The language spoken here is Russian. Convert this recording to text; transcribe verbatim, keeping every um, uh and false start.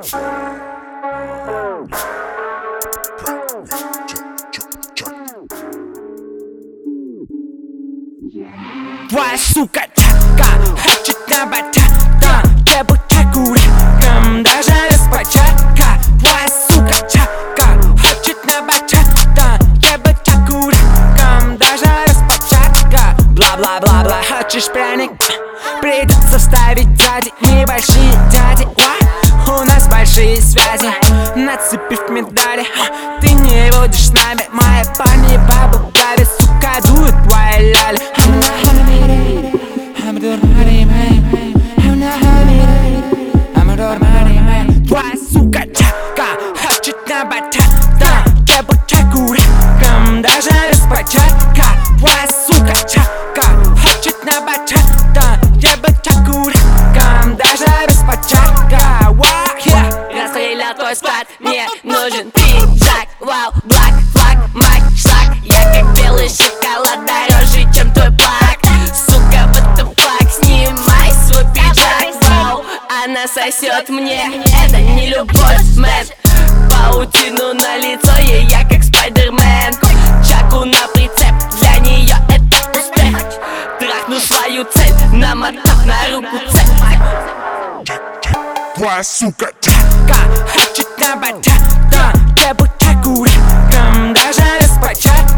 Твоя сука чака хочет на батата, я бы чакуриком даже распачатка. Твоя сука чака хочет на батата, я бы чакуриком даже распачатка. Бла-бла-бла-бла, хочешь пряник? Придется ставить сзади небольшие дяди. У нас большие связи, нацепив медали. Ты не будешь с нами, мои парни бабу баби, сука, дует твоя ляля. Твоя сука чака хочет на батата, я бы чакуриком даже распачатка. Твоя сука чака хочет на батата, я бы чакуриком даже распачатка. Расстрелял твой склад, мне нужен пиджак. Вау, блак, флаг, мак, шлак. Я как белый шоколад, дороже, чем твой плак. Сука, what the fuck, снимай свой пиджак. Вау, она сосет мне, это не любовь, мэн. Паутину на лицо, и я как Спайдермен. Чаку на прицеп, для нее это успех. Трахну свою цель, намотав на руку цепь. Твоя сука чака хочет на батата, я бы чакуриком даже распачатка.